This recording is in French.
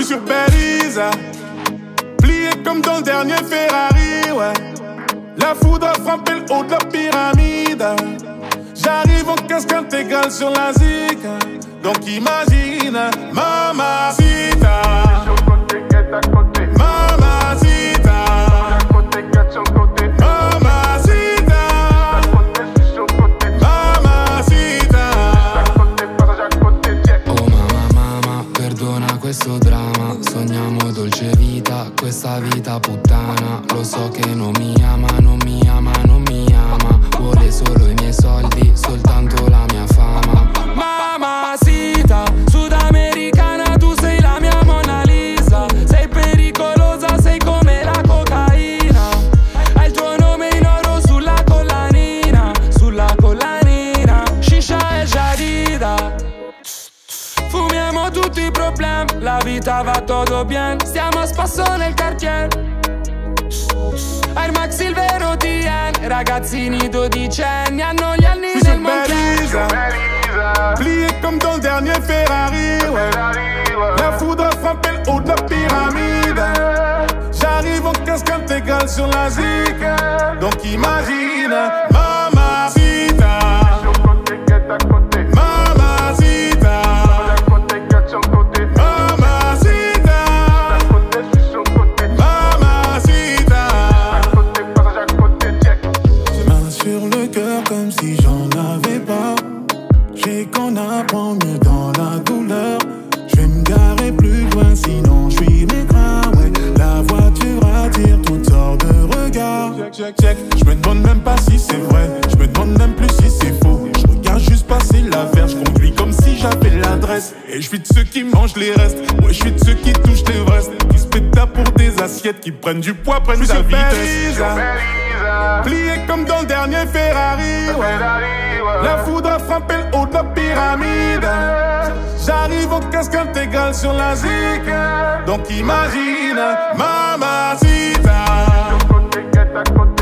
sur Belize, plié comme dans le dernier Ferrari, ouais. La foudre a frappé le haut de la pyramide. J'arrive en casque intégral sur la zig. Donc imagine, mamacita. Mamacita. Mamacita. Mamacita. Oh mamma, perdona questo dramma. Sogniamo dolce vita, questa vita puttana. Lo so che non mi ama, non mi ama, non mi ama. Vuole solo i miei soldi, soltanto la mia fama. Mamacita, sudamericana, tu sei la mia Mona Lisa. Sei pericolosa, sei come la cocaina. Hai il tuo nome in oro sulla collanina, sulla collanina. Shisha e Jadida. Fumiamo tutti i problemi, la vita va tutto bien. Stiamo a spasso nel quartier. Air Max Silver OTN, ragazzini dodicenni hanno gli anni del Montclair. Plié comme dans le dernier Ferrari, ouais. La foudre a frappé le haut de la pyramide. J'arrive en casque intégral sur la zig. Donc imagine, mamacita. Mamacita. Mamacita. Mamacita. Main sur le cœur comme si j'en avais pas. J'ai qu'on apprend mieux dans la douleur. Je vais me garer plus loin sinon je suis maigrin, ouais. La voiture attire toutes sortes de regards. Check. Je me demande même pas si c'est vrai. Je me demande même plus si c'est faux. Je regarde juste passer la verge. Je conduis comme si j'avais l'adresse. Et je suis de ceux qui mangent les restes. Ouais, je suis de ceux qui touchent l'Everest. Qui se pétent pour des assiettes. Qui prennent du poids, prennent de la vitesse. Plié comme dans le dernier Ferrari, ouais. La foudre a frappé le haut de la pyramide. J'arrive en casque intégral sur la zig. Donc imagine, mamacita.